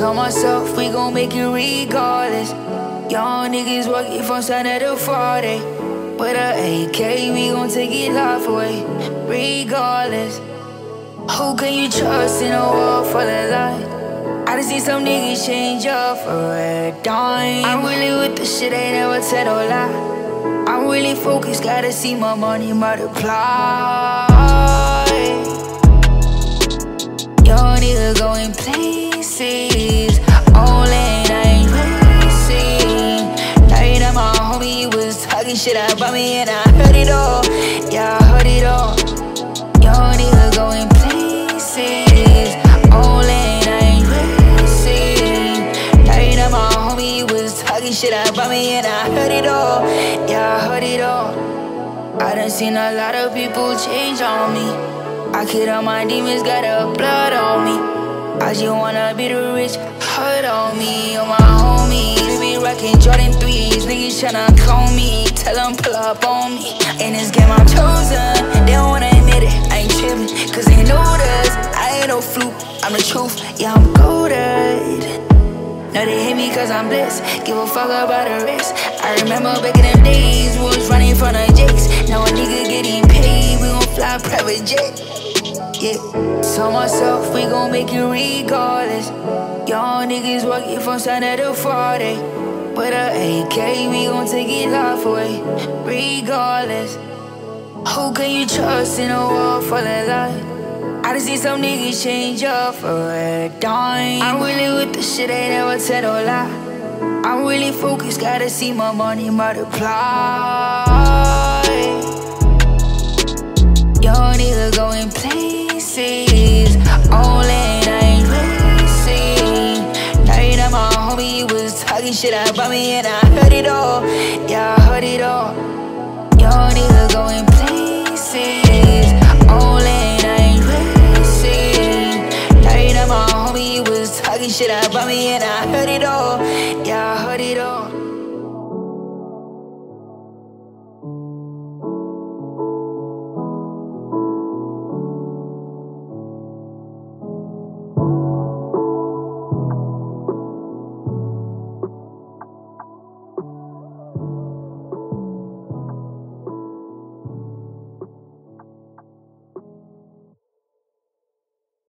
Told myself we gon' make it regardless. Young niggas working from Sunday to Friday. With a AK, we gon' take it life away, regardless. Who can you trust in a world full of lies? I done seen some niggas change up for a dime. I'm really with the shit, ain't never tell no lie. I'm really focused, gotta see my money multiply. Young nigga going places, all in, I ain't racing. Night at my homie, he was talking shit about me and I heard it all, yeah, I heard it all. Young nigga going places, all in, I ain't racing. Night at my homie, he was talking shit about me and I heard it all, yeah, I heard it all. I done seen a lot of people change on me. I killed all my demons, got a blood on me. I just wanna be the rich, hurt on me. On my homies, they be rockin' Jordan 3s. Niggas tryna clone me, tell them pull up on me. In this game I'm chosen, they don't wanna admit it. I ain't trippin', cause they know this. I ain't no fluke, I'm the truth, yeah I'm goated. Now they hate me cause I'm blessed, give a fuck about the rest. I remember back in them days, we was running from the jakes. Now a nigga getting paid, we gon' fly private jet. Yeah, told myself we gon' make it regardless. Young niggas working from Sunday to Friday. With a AK, we gon' take it life away, regardless. Who can you trust in a world full of lies? I done seen some niggas change up for a dime. I'm really with the shit, ain't never tell no lie. I'm really focused, gotta see my money multiply. Young nigga going places, all in, I ain't racing. Night at my homie, he was talking shit about me and I heard it all, yeah I heard it all. Young nigga going places, all in, I ain't racing. Night at my homie, he was talking shit about me and I heard it all, yeah I heard it all.